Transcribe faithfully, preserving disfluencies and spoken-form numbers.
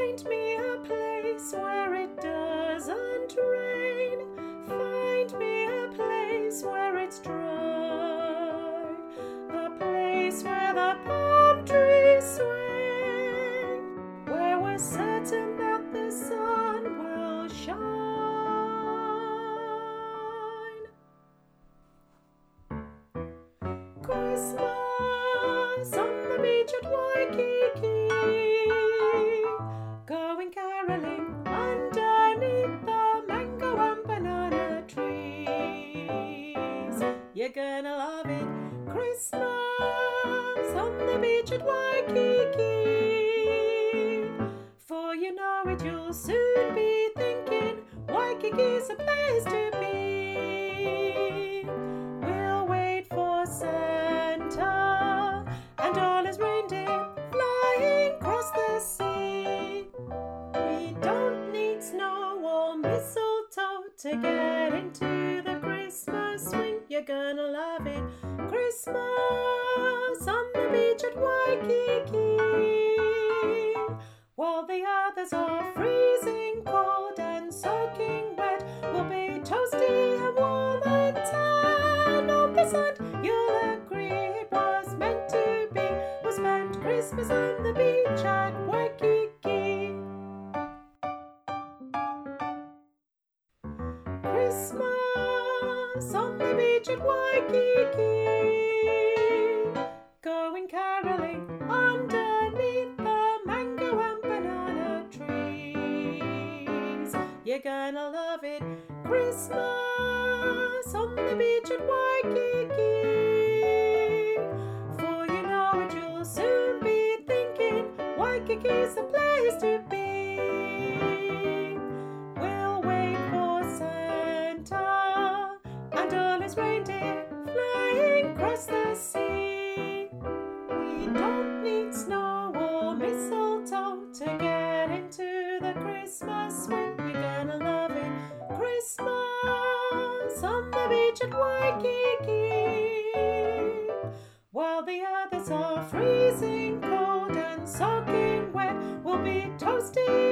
Find me a place where it doesn't rain. Find me a place where it's dry. A place where the palm trees sway. Where we're certain that the sun will shine. Christmas on the beach at Waikiki, going caroling underneath the mango and banana trees. You're gonna love it. Christmas on the beach at Waikiki, for you know it, you'll soon be thinking Waikiki's a place to be. We'll wait for Santa and all his reindeer flying across the sea. We don't need snow or mistletoe to get into the Christmas swing. You're gonna love it. Christmas on the beach at Waikiki, while the others are freezing cold and soaking wet. We'll be toasty and warm and tan on the sand. You'll agree it was meant to be. We'll spend Christmas on the beach at Waikiki. Christmas on the beach at Waikiki, going caroling underneath the mango and banana trees. You're gonna love it. Christmas on the beach at Waikiki, for you know it, you'll soon be thinking Waikiki's the place to be. We'll wait for Santa and all his reindeer flying across the sea. We don't need snow or mistletoe to get into the Christmas swing. You're gonna love it. Christmas on the beach at Waikiki, while the others are freezing cold and soaking wet. We'll be toasty